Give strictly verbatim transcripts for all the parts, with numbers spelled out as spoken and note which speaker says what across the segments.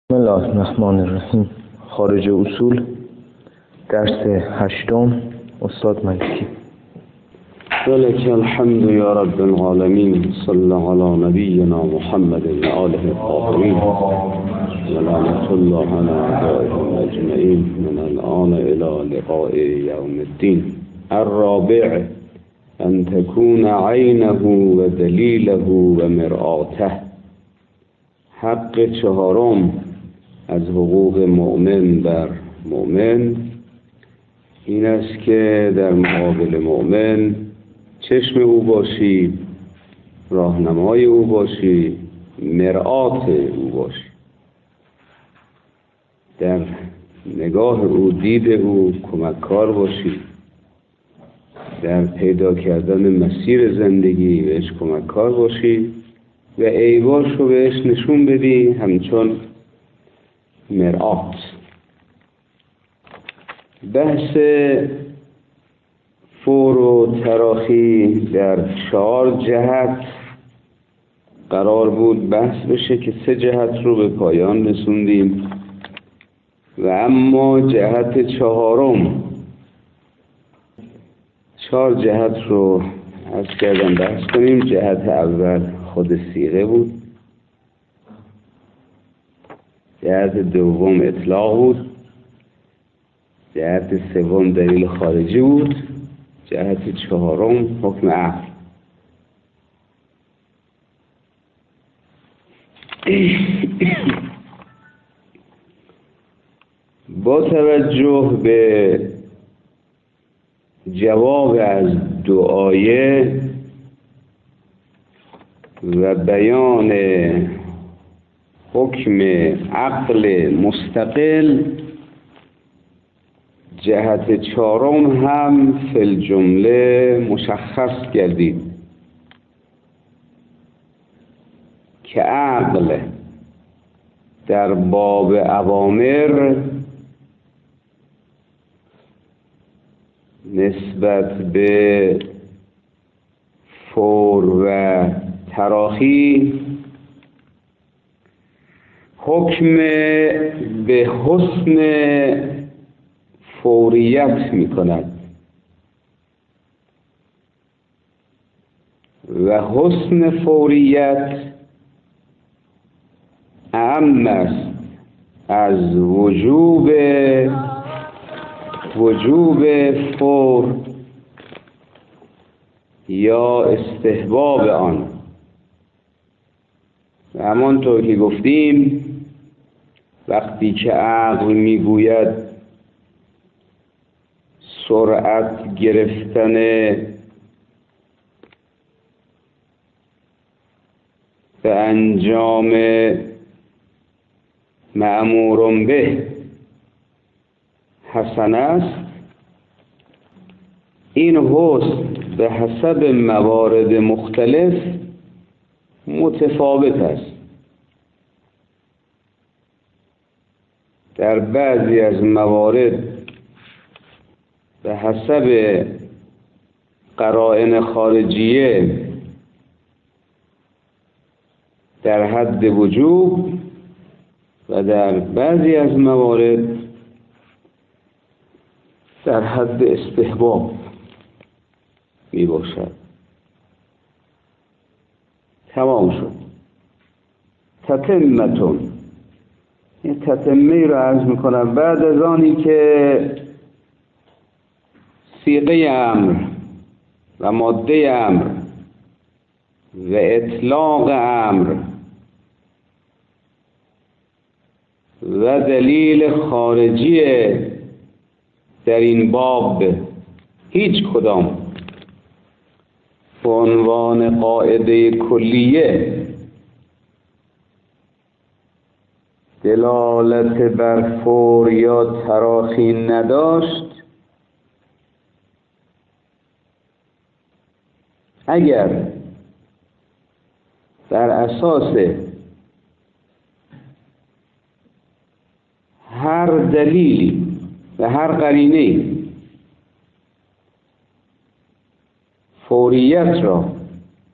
Speaker 1: بسم الله الرحمن الرحیم. خارج اصول، درس هشتم، استاد ملکی.
Speaker 2: ولک الحمد یا رب العالمین، صلی علی نبینا محمد و آله الطاهرین و لعنت الله علی اعدائهم اجمعین من الآن الی لقاء یوم الدین. الرابع ان تكون عینه و دلیله و مرآته. حق چهارم از حقوق مؤمن بر مؤمن این است که در مقابل مؤمن چشم او باشی، راهنمای او باشی، مرآت او باشی، در نگاه او، دید او کمککار باشی، در پیدا کردن مسیر زندگی بهش کمککار باشی و عیباش رو بهش نشون بدی همچون مرآت. بحث فور و تراخی در چهار جهت قرار بود بحث بشه که سه جهت رو به پایان رسوندیم و اما جهت چهارم، چهار جهت رو عرض کردم بحث کنیم. جهت اول خود صیغه بود، جهت دوم اطلاق بود، جهت سوم دلیل خارجی بود، جهت چهارم حکم عقل. با توجه به جواب از دو آیه و بیان حکم عقل مستقل، جهت چهارم هم فی الجمله مشخص گردید که عقل در باب اوامر نسبت به فور و تراخی حکم به حسن فوریت می کند و حسن فوریت اعم است از وجوب وجوب فور یا استحباب آن. و همانطور که گفتیم وقتی که عقل میگوید سرعت گرفتن به انجام مأمور به حسن است، این حسن به حسب موارد مختلف متفاوت است. در بعضی از موارد به حسب قرائن خارجیه در حد وجوب و در بعضی از موارد در حد استحباب می باشد. تمام شد. تتمتون، این تتمه رو عرض میکنم بعد از آنی که صیغه امر و ماده امر و اطلاق امر و دلیل خارجی در این باب هیچ کدام به عنوان قاعده کلیه دلالت بر فور یا تراخی نداشت، اگر بر اساس هر دلیلی و هر قرینه‌ای فوریت را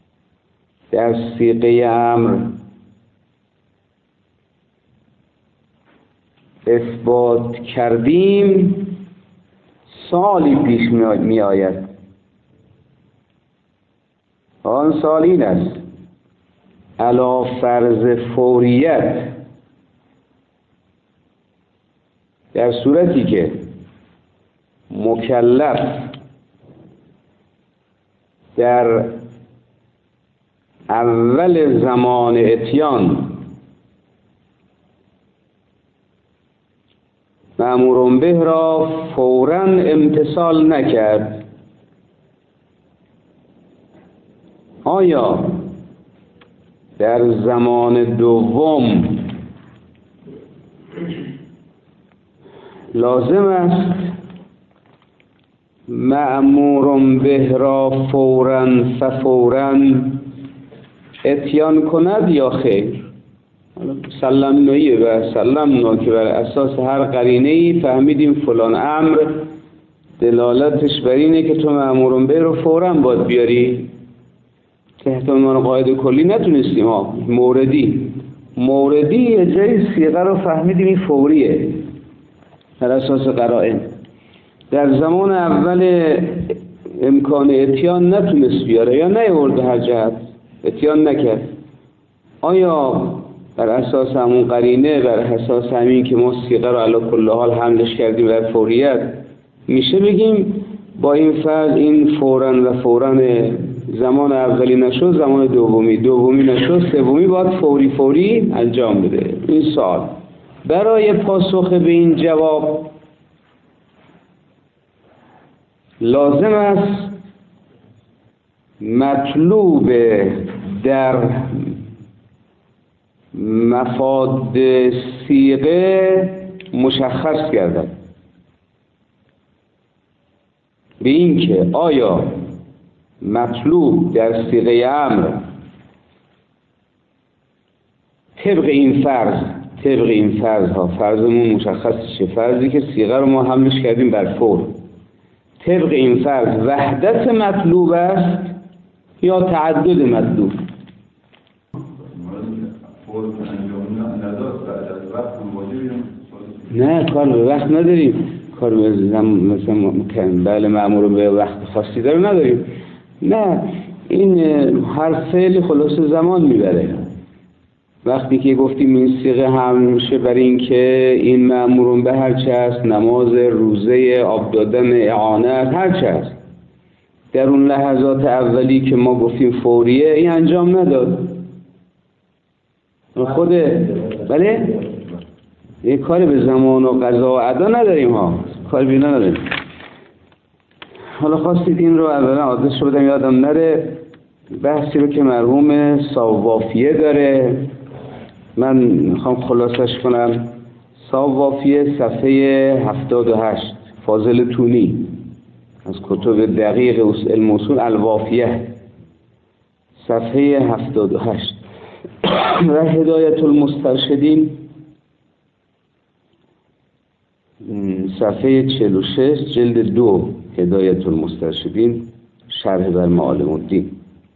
Speaker 2: در صیغه امر اثبات کردیم سالی پیش می آید. آن سال این است: علی فرض فوریت، در صورتی که مکلف در اول زمان اتیان مأمور به را فوراً امتثال نکرد، آیا در زمان دوم لازم است مأمور به را فوراً ففوراً اتیان کند یا خیر؟ سلم نویه و سلم نو که بر اساس هر قرینه‌ای فهمیدیم فلان امر دلالتش بر اینه که تو مأمور به رو فوراً باید بیاری. تحت عنوان قاعده کلی نتونستیم ها. موردی موردی یه جای صیغه رو فهمیدیم این فوریه بر اساس قرائن. در زمان اول امکان اتیان نتونست بیاره یا نیاورد، هر جهت اتیان نکرد. آیا بر اساس همون قرینه، بر اساس همین که ما صیغه رو علی کل حال حملش کردیم بر فوریت، میشه بگیم با این فرض این فوراً و فوراً زمان اولی نشد زمان دومی، دومی نشد سومی، باید فوری فوری انجام بده. این سوال برای پاسخ به این جواب لازم است مطلوب در مفاد صیغه مشخص گردد، به این که آیا مطلوب در صیغه امر طبق این فرض طبق این فرض ها فرضمون مشخص شه، فرضی که صیغه رو ما حملش کردیم بر فور، طبق این فرض وحدت مطلوب است یا تعدد مطلوب؟ نه کار به وقت نداریم، کار به زمان مثلا بله مأمور به وقت خاصی داره نداریم. نه، این هر فعل خلاص زمان میبره. وقتی که گفتیم این صیغه هم میشه برای این که این مأمور به هر چه است، نماز، روزه، آب دادن، اعانت، هر چه است، در اون لحظات اولی که ما گفتیم فوریه این انجام نداد خود. بله یه کاری به زمان و قضا و ادا نداریم ها، کاری بینا نداریم. حالا خواستید این رو اولا آدرس رو بدم یادم نره، بحثی رو که مرحوم صوافیه داره من میخوام خلاصش کنم. صوافیه صفحه هفتاد و هشت، فاضل تونی از کتب دقیق علم اصول الوافیه، صفحه هفتاد و هشت. و هدایت المسترشدین صفحه چهل و شش، جلد دو، هدایت المسترشدین شرح بر معالم الدین.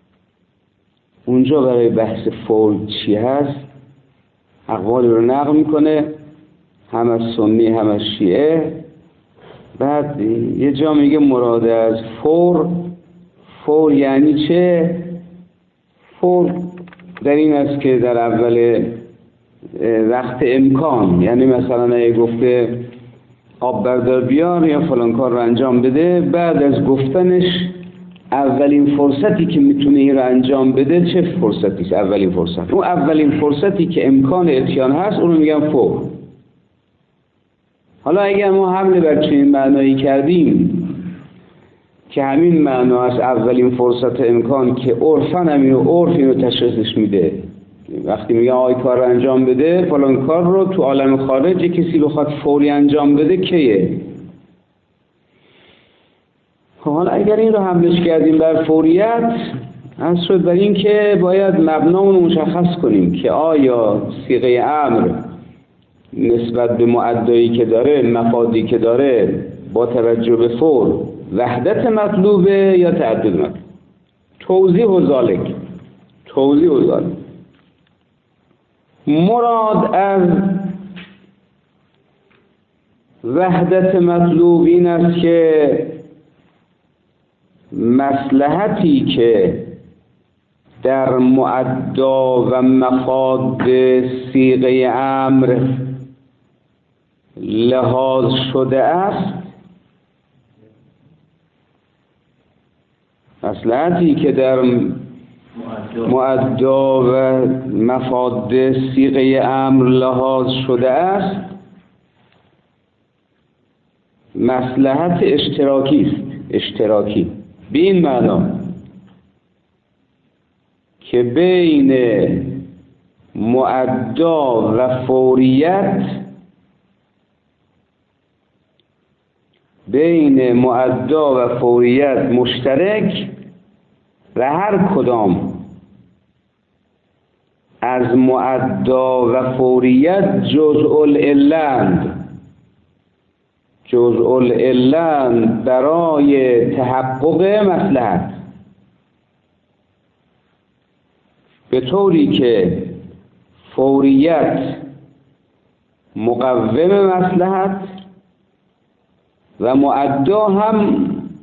Speaker 2: اونجا برای بحث فور چی هست اقوالی رو نقل میکنه، هم از سنی هم از شیعه. بعد یه جا میگه مراد از فور فور یعنی چه؟ فور در این است که در اول وقت امکان، یعنی مثلا اگه گفته آب بردار بیار یا فلان کار رو انجام بده، بعد از گفتنش اولین فرصتی که میتونه این رو انجام بده چه فرصتیست؟ اولین فرصت، اون اولین فرصتی که امکان اتیان هست اون رو میگن فور. حالا اگر ما حمله بر چنین معنایی کردیم که همین معنا است، اولین فرصت امکان، که عرفاً همین و عرف اینو تشخیصش میده، وقتی میگه آی کار رو انجام بده، فلان کار رو تو عالم خارج کسی بخواد فوری انجام بده کیه؟ حالا اگر این رو حملش کردیم بر فوریت، از شد بر این که باید مبنامون رو مشخص کنیم که آیا صیغه امر نسبت به معدایی که داره، مفادی که داره، با توجه به فور وحدت مطلوبه یا تعدد مطلوب. توضیح و ذالک توضیح و ذالک. مراد از وحدت مطلوب این است که مصلحتی که در معدا و مفاد صیغه امر لحاظ شده است، مصلحتی که در معدا و مفاد صیغه امر لحاظ شده است مصلحت اشتراکی است. اشتراکی به این معنا که بین معدا و فوریت بین معدا و فوریت مشترک و هر کدام از معدا و فوریت جزء العلند جزء العلند برای تحقق مصلحت، به طوری که فوریت مقوم مصلحت و معدا هم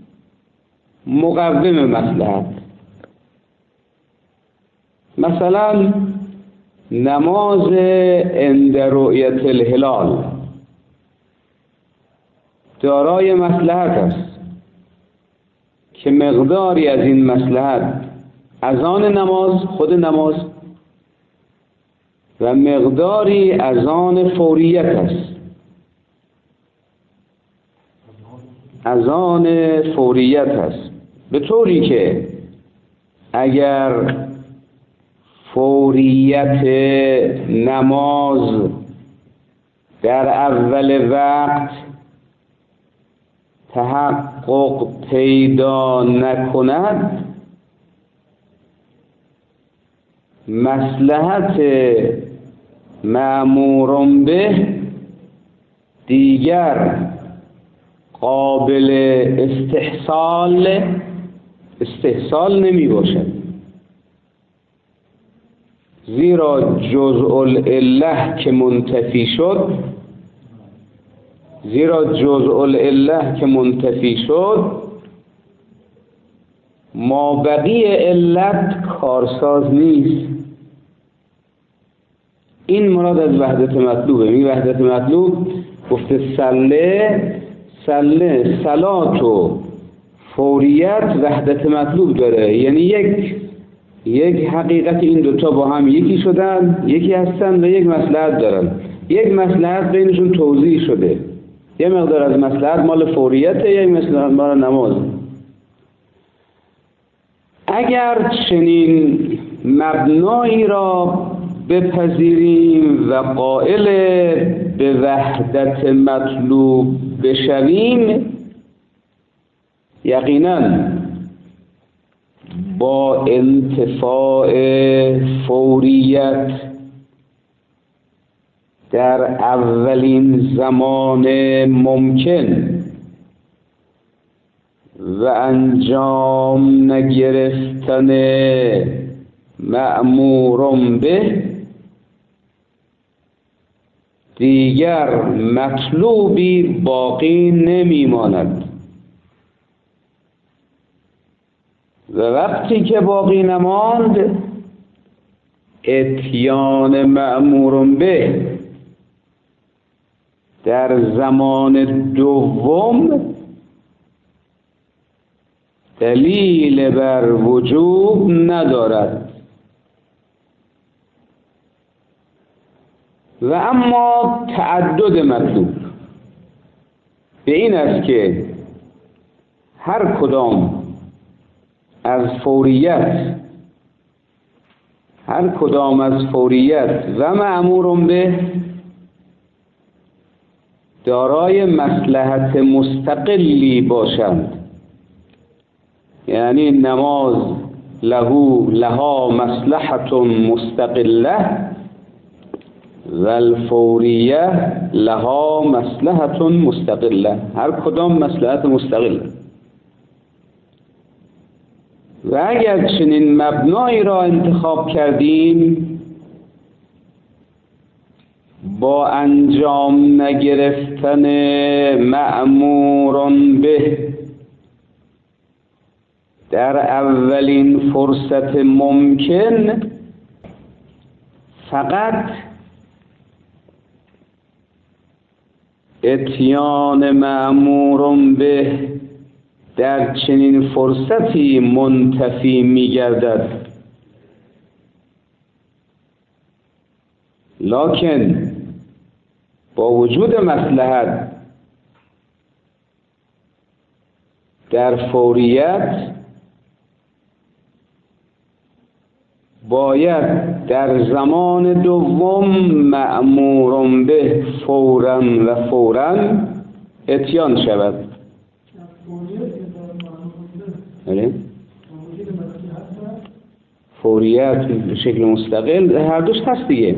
Speaker 2: مقوم مصلحت. مثلا نماز عند رؤیت الهلال دارای مصلحت است که مقداری از این مصلحت از آن نماز، خود نماز، و مقداری از آن فوریت است، از آن فوریت است، به طوری که اگر فوریت نماز در اول وقت تحقق پیدا نکند، مصلحت مأمور به دیگر قابل استحصال استحصال نمی باشد، زیرا جزء العله که منتفی شد زیرا جزء العله که منتفی شد ما بقی علت کارساز نیست. این مراد از وحدت مطلوبه. این وحدت مطلوب گفته سله سله صلات و فوریت وحدت مطلوب داره، یعنی یک یک حقیقت این دوتا با هم یکی شدن، یکی هستن و یک مصلحت دارن. یک مصلحت بینشون توضیح شده، یه مقدار از مصلحت مال فوریته، یک مصلحت مال نماز. اگر چنین مبنایی را بپذیریم و قائل به وحدت مطلوب بشویم، یقینا با انتفاع فوریت در اولین زمان ممکن و انجام نگرفتن مأمور به دیگر مطلوبی باقی نمیماند و وقتی که باقی نماند اتیان مأمور به در زمان دوم دلیل بر وجوب ندارد. و اما تعدد مطلوب به این است که هر کدام از فوریت هر کدام از فوریت و مأمور به دارای مصلحت مستقلی باشند، یعنی نماز لهو لها مصلحت مستقله و الفوریه لها مصلحت مستقله، هر کدام مصلحت مستقله. و اگر چنین مبنایی را انتخاب کردیم با انجام نگرفتن مأموران به در اولین فرصت ممکن فقط اتیان مأموران به در چنین فرصتی منتفی می گردد، لکن با وجود مصلحت در فوریت باید در زمان دوم مأمور به فوراً و فوراً اتیان شود. فوریت به شکل مستقل هر دوش هست دیگه.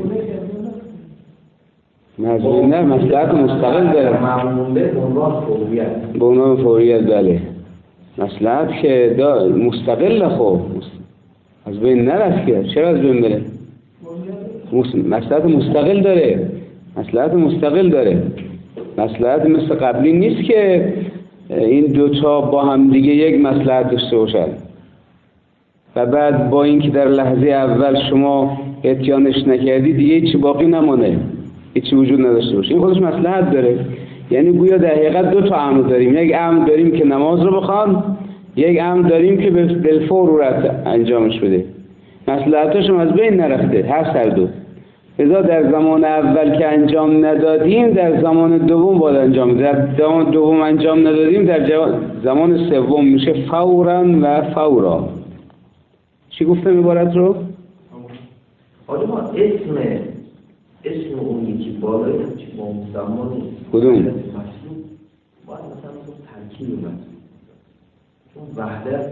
Speaker 2: مجبور نه، مصلحت مستقل داره.
Speaker 1: مأمور به عنوان فوریت.
Speaker 2: به عنوان فوریت بله. مصلحت که دا مستقل خب از بین نرفت که چرا از بین بره؟ مصلحت مستقل داره. مصلحت مستقل داره. مصلحت مثل قبلی نیست که این دوتا با هم دیگه یک مصلحت داشته باشن و بعد با اینکه در لحظه اول شما اتیانش نکردی دیگه هیچی باقی نمانه، هیچی وجود نداشته باشه. این خودش مصلحت داره. یعنی گویا در حقیقت دو تا امر داریم. یک امر داریم که نماز رو بخوان، یک امر داریم که بالفور انجامش بده. مصلحتش از بین نرفته هر سر دو. لذا در زمان اول که انجام ندادیم در زمان دوم باید انجام بدیم. در زمان دوم انجام ندادیم در زمان سوم میشه فوراً و فورا. چی گفتم عبارت رو؟
Speaker 1: آدم اسم اسم اون یکی بالای چی با زمانی
Speaker 2: کدوم؟
Speaker 1: باید مثلا ترکیب مطلوب چون وحدت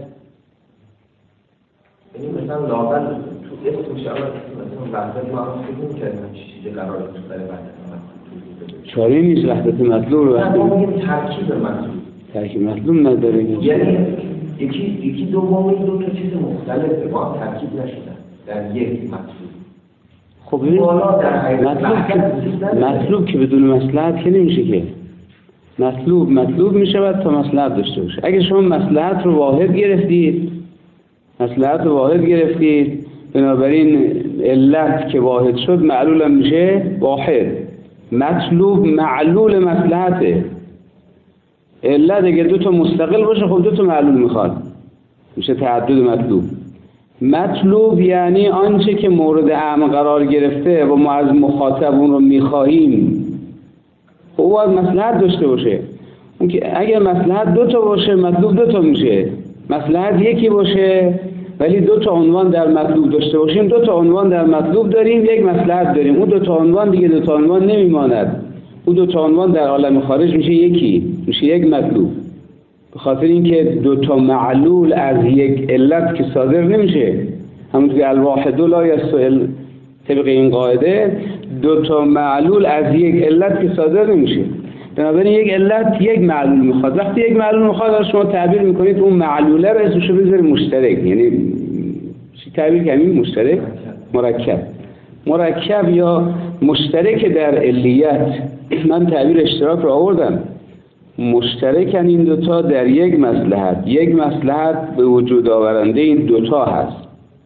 Speaker 1: یعنی مثلا لاغر تو اسمش اول مثلا وحدت ما هم فکر می‌کردیم چیزی قراره تو برای وحدت مطلوب
Speaker 2: چاره نیست وحدت مطلوب رو
Speaker 1: وحدت ما میگیم ترکیب مطلوب
Speaker 2: ترکیب مطلوب نداره.
Speaker 1: یعنی یکی یکی دومی دو تا چیز مختلفه با هم ترکیب نشدن در یک مطلوب.
Speaker 2: خب این مطلوب که مطلوب که بدون مصلحت که نمیشه که. مطلوب مطلوب میشود تا مصلحت داشته باشه. اگه شما مصلحت رو واحد گرفتید مصلحت رو واحد گرفتید بنابراین علت که واحد شد معلول هم میشه واحد. مطلوب معلول مصلحته. علت اگه دو تا مستقل باشه خب دو تا معلول میخواد میشه تعدد مطلوب. مطلوب یعنی آنچه که مورد امر قرار گرفته و ما از مخاطب اون رو میخواهیم خب باید مصلحت داشته باشه. اون که اگر مصلحت دو تا باشه مطلوب دو تا میشه. مصلحت یکی باشه ولی دو تا عنوان در مطلوب داشته باشیم دو تا عنوان در مطلوب داریم یک مصلحت داریم. اون دو تا عنوان دیگه دو تا عنوان نمیماند. اون دو تا عنوان در عالم خارج میشه یکی میشه یک مطلوب. به خاطر اینکه دو تا معلول از یک علت که صادر نمیشه. همونطور که الواحد لا یستویل طبق این قاعده دو تا معلول از یک علت که صادر نمیشه. بنابراین یک علت یک معلول میخواد. وقتی یک معلول میخواد شما تعبیر میکنید اون معلوله رو اسمشو بذارید مشترک. یعنی چی تعبیر کنیم؟ مشترک مرکب. مرکب یا مشترک در علیت. من تعبیر اشتراک رو آوردم. مشترکن این دوتا در یک مصلحت. یک مصلحت به وجود آورنده این دوتا هست.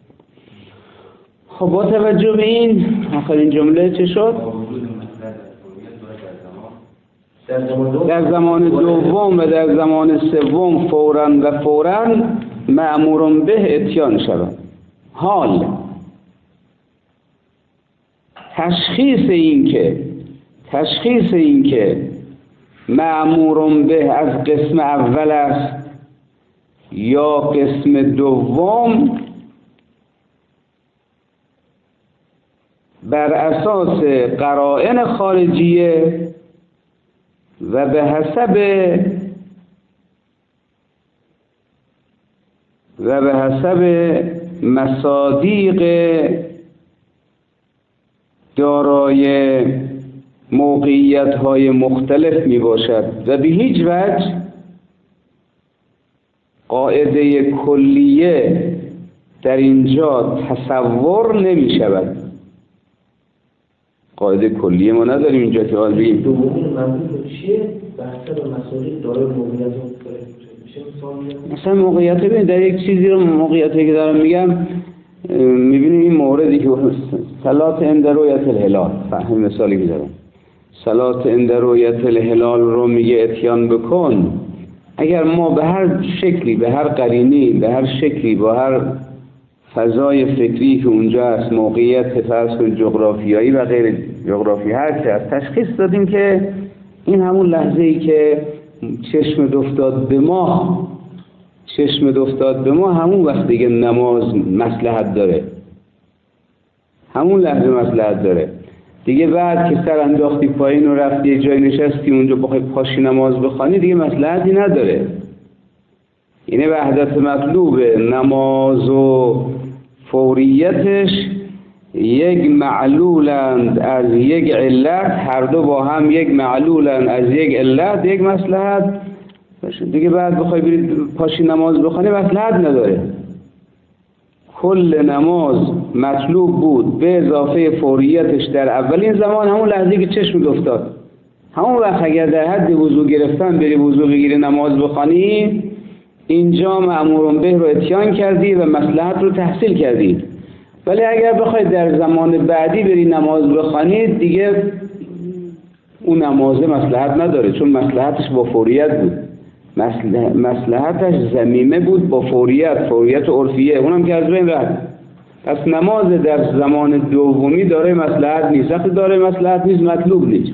Speaker 2: خب با توجه به این آخرین جمله چه شد؟ در زمان دوم و در زمان سوم فوراً و فوراً مأمور به اتیان شود. حال تشخیص این که تشخیص این که مأمور به از قسم اول است یا قسم دوم بر اساس قرائن خارجیه و به حسب و به حسب مصادیق دارای موقعیت‌های مختلف می باشد و به هیچ وجه قاعده کلیه در اینجا تصور نمی شود. قاعده کلیه ما نداریم اینجا که حال بگیم
Speaker 3: دومین منظور چیه؟ بحث به مسائل داره موقعیت رو
Speaker 2: مثلا موقعیت ببینید در یک چیزی رو موقعیتی که دارم میگم میبینید این موردی که صلات عند رؤیت الهلال فهم مثالی که دارم صلات عند رؤیت الهلال رو میگه اتیان بکن. اگر ما به هر شکلی به هر قرینی به هر شکلی با هر فضای فکری که اونجا هست موقعیت فرض کن جغرافیایی و غیر جغرافی هر چه از تشخیص دادیم که این همون لحظه ای که چشم افتاد به ما چشم افتاد به ما همون وقت دیگه نماز مصلحت داره، همون لحظه مصلحت داره دیگه. بعد که سر انداختی پایین و رفتی یه جای نشستی اونجا بخوای پاشی نماز بخوانی دیگه مصلحتی نداره. اینه وحدت مطلوبه. نماز و فوریتش یک معلولند از یک علت، هر دو با هم یک معلولند از یک علت یک مصلحت دیگه. بعد بخوای برید پاشی نماز بخوانی مصلحت نداره. کل نماز مطلوب بود به اضافه فوریتش در اولین زمان همون لحظه که چشم افتاد، همون وقت اگر در حد وضو گرفتن بری وضو بگیری نماز بخوانی اینجا مأمورون به رو اتیان کردی و مصلحت رو تحصیل کردی. ولی اگر بخوای در زمان بعدی بری نماز بخوانی دیگه اون نمازه مصلحت نداره، چون مصلحتش با فوریت بود، مصلحتش ضمیمه بود با فوریت، فوریت عرفیه، اونم که از بین رفت. پس نماز در زمان دومی داره مصلحت نیست، وقتی داره مصلحت نیست مطلوب نیست.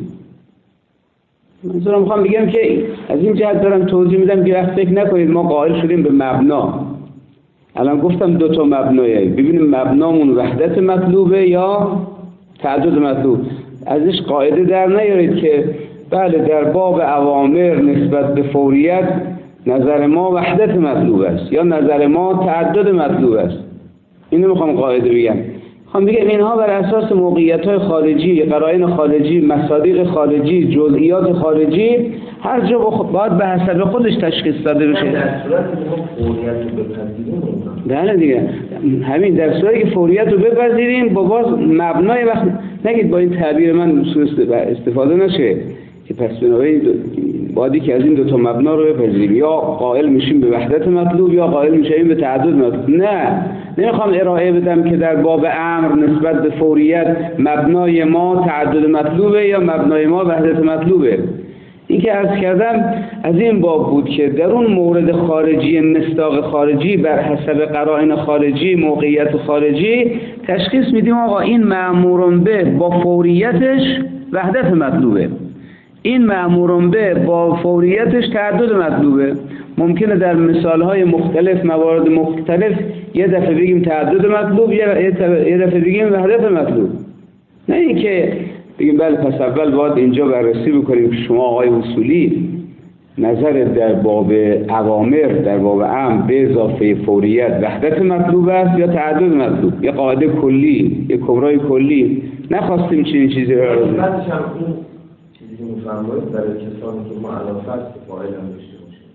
Speaker 2: منظورم میخوام بگم که از این جهت دارم توضیح میدم که وقت فکر نکنید ما قائل شدیم به مبنا. الان گفتم دو تا مبنایه، ببینیم مبنامون وحدت مطلوبه یا تعدد مطلوب. ازش قاعده در نیارید که بله در باب اوامر نسبت به فوریت نظر ما وحدت مطلوب است یا نظر ما تعدد مطلوب است. اینو میخوام قاعده بگم. میخوام بگم اینها بر اساس موقعیت‌های خارجی، قرائن خارجی، مصادیق خارجی، جزئیات خارجی هر جا باید به حسب خودش تشخیص داده بشه.
Speaker 3: در صورتی که ما فوریت رو بپذیریم
Speaker 2: بله دیگه همین در صورتی که فوریت رو بپذیریم با باز مبنای وقت نگید با این تعبیر من استفاده نشه که پس بنابراین باید که از این دو تا مبنا رو بپذیریم، یا قائل میشیم به وحدت مطلوب یا قائل میشیم به تعدد مطلوب. نه نمیخوام ارائه بدم که در باب امر نسبت به فوریت مبنای ما تعدد مطلوبه یا مبنای ما وحدت مطلوبه. این که عرض کردم از این باب بود که در اون مورد خارجی مصداق خارجی بر حسب قرائن خارجی موقعیت خارجی تشخیص میدیم آقا این مأمورون به با فوریتش وحدت مطلوبه، این مأمورون به با فوریتش تعدد مطلوبه. ممکنه در مثالهای مختلف موارد مختلف یه دفعه بگیم تعدد مطلوب یه دفعه بگیم وحدت مطلوب. نه اینکه بگیم بله پس اول باید اینجا بررسی بکنیم که شما آقای اصولی نظر در باب اوامر در باب امر به اضافه فوریت وحدت مطلوب است یا تعدد مطلوب، یا قاعده کلی یا کبرای کلی. نخواستیم چنین چیزی رو
Speaker 3: بعدش هم این چیزی که میفرمایید برای کسانی که مخالفت قائل هم داشته باشیم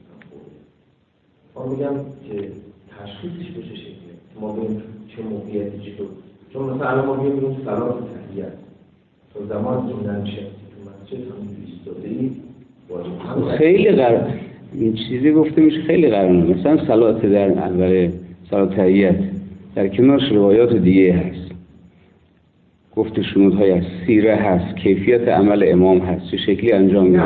Speaker 3: ما میگم که تشخیصش به چه شکلیه، ما ببینیم چه موقعیتی چطور. چون مثلا الان ما میگیم صلات تحیت تو زمان که نمیشه تو مسجد هم ایستاده‌ای
Speaker 2: خیلی قرار این چیزی گفته میشه خیلی قراره. مثلا صلات در اول صلات تحیت در کنارش روایات دیگه هست، گفت شنودهای از سیره هست، کیفیت عمل امام هست، چه شکلی انجام میده.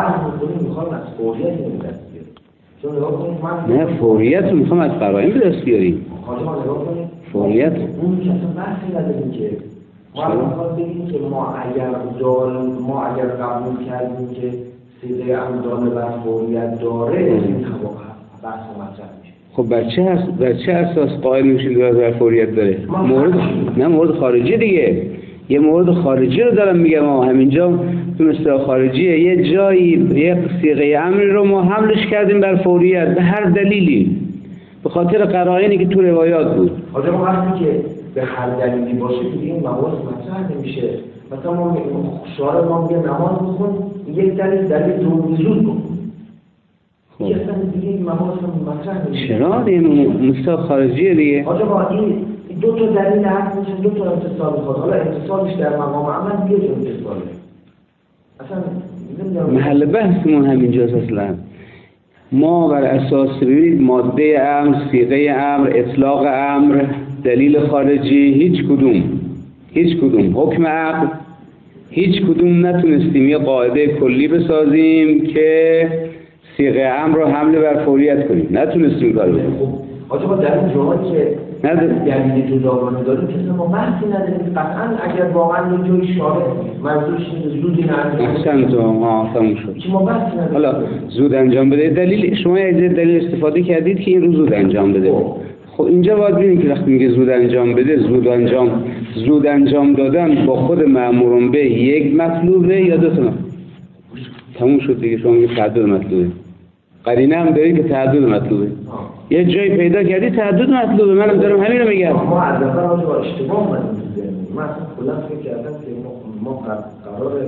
Speaker 2: نه فوریت رو میخوام از قرائن به دست بیاریم. فوریت
Speaker 3: اون که اصلا بحثی نداریم که ما میخواد بگیم که ما اگر داریم ما اگر قبول کردیم که سیده امدان بر فوریت داره این بحث مطرح میشه.
Speaker 2: خب بر چه هست بر چه اساس قائل میشید بر فوریت داره؟ مورد نه مورد خارجی دیگه. یه مورد خارجی رو دارم میگم. ما همینجا تو مثلا خارجیه یه جایی یه صیغه امری رو ما حملش کردیم بر فوریت به هر دلیلی به خاطر قرائنی که تو روایات بود.
Speaker 3: حالا ما وقتی که به هر دلیلی باشه که این موارد مطرح نمیشه. مثلا ما میگیم شعار ما میگه نماز بخون، یک دلیل دلیل رو وجود بکن.
Speaker 2: خب
Speaker 3: اصلا دیگه این موارد مطرح نمیشه.
Speaker 2: چرا این مثلا خارجیه دیگه؟
Speaker 3: حالا ما این دو تا دلیل حق میشه، دو تا امتصال میخواد. حالا امتصالش در مقام عمل یه جور امتصاله. اصلا نمیدونم
Speaker 2: محل بحثمون همینجاست. اصلا ما بر اساس ببینید ماده امر، صیغه امر، اطلاق امر، دلیل خارجی، هیچ کدوم هیچ کدوم حکم عقل، هیچ کدوم نتونستیم یه قاعده کلی بسازیم که صیغه امر رو حمل بر فوریت کنیم. نتونستیم کار بکنیم.
Speaker 3: آجا با در این جاهایی که
Speaker 2: نداریم
Speaker 3: دلیل جداگانه داریم که ما بحثی نداریم. قطعا اگر واقعا یه جایی شاره منظورش اینه زودی نه
Speaker 2: احسن تو ها تموم شد.
Speaker 3: که ما بحثی نداریم.
Speaker 2: حالا زود انجام بده، دلیل شما از دلیل استفاده کردید که این رو زود انجام بده. خب اینجا باید ببینید که وقتی میگه زود انجام بده، زود انجام زود انجام دادن با خود مأمورون به یک مطلوبه یا دو تا مطلوبه؟ تموم شد دیگه. شما میگه تعدد مطلوبه، قرینه هم دارید که تعدد مطلوبه. یه جایی پیدا کردی تعدد مطلوبه. منم دارم همین رو میگم.
Speaker 3: ما از اول آجا با اشتباه من میزنیم. من اصلا کلا فکر کردم که ما ما قرار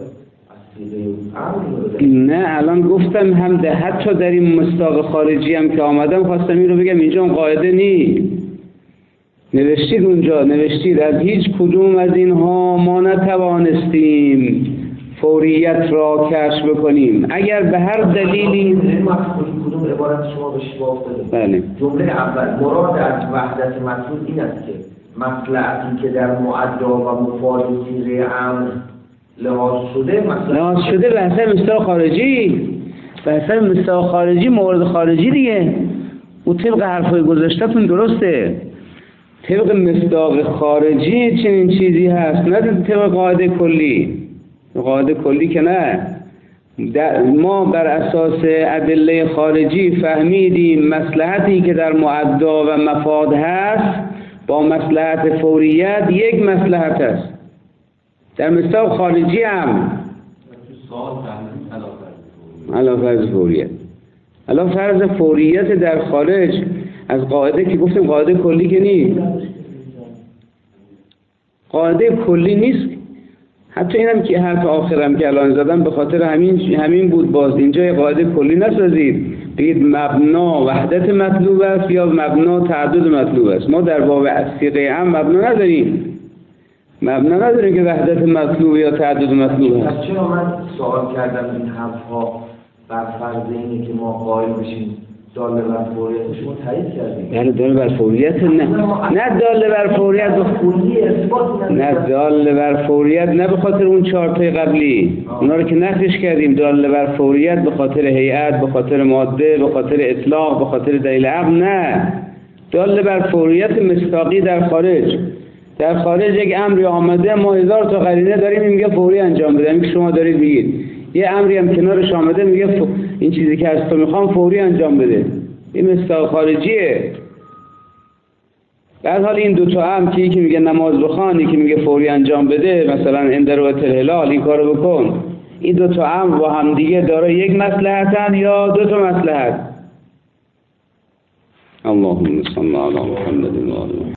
Speaker 2: نه الان گفتم هم ده، حتی در این مصداق خارجی هم که آمدم خواستم این رو بگم اینجا اون قاعده نی. نوشتید اونجا، نوشتید از هیچ کدوم از اینها ما نتوانستیم فوریت را کشف بکنیم اگر به هر دلیلی.
Speaker 3: کدوم عبارت شما به شما افتاده؟
Speaker 2: بله.
Speaker 3: جمله اول مراد از وحدت مطلوب این است که مصلحتی که در معدا و مفاد صیغه امر لحاظ شده مثلا
Speaker 2: لحاظ شده به حسب مصداق خارجی، به حسب مصداق خارجی، مورد خارجی دیگه. او طبق حرفای گذاشتتون درسته، طبق مصداق خارجی چنین چیزی هست، نه طبق قاعده کلی. قاعده کلی که نه. ما بر اساس ادله خارجی فهمیدیم مصلحتی که در معدا و مفاد هست با مصلحت فوریت یک مصلحت است. در مصداق خارجی هم علاوه فرض فوریت، علاوه فرض فوریت در خارج از قاعده که گفتیم قاعده کلی که نیست، قاعده کلی نیست. حتی اینم که حرف آخرم که الان زدم به خاطر همین همین بود. باز اینجا قاعده کلی نسازید بگید مبنا وحدت مطلوب است یا مبنا تعدد مطلوب است. ما در باب صیغه هم مبنا نداریم، مبنا نداریم که وحدت مطلوب یا تعدد مطلوب است.
Speaker 3: چرا من سوال کردم این حرفها بر فرض اینه که ما قائل بشیم داله بر فوریت شما تایید کردیم؟
Speaker 2: بله داله بر فوریت نه نه داله بر فوریت
Speaker 3: کلی اثبات
Speaker 2: نه داله بر فوریت نه به خاطر اون چهار تای قبلی اونا رو که نفیش کردیم. داله بر فوریت به خاطر هیئت، به خاطر ماده، به خاطر اطلاق، به خاطر دلیل عقل نه. داله بر فوریت مصداقی در خارج. در خارج یک امری آمده ما هزار تا قرینه داریم میگه فوری انجام بده. این که شما دارید میگید یه امری هم کنارش آمده میگه ف... این چیزی که از تو میخوام فوری انجام بده. این مصداق خارجیه. در حال این دو تا هم که یکی میگه نماز بخوان، یکی میگه فوری انجام بده، مثلا اندروت الهلال این کارو بکن، این دو تا هم با هم دیگه داره یک مصلحتن یا دو تا مصلحت. اللهم صل علی محمد و آله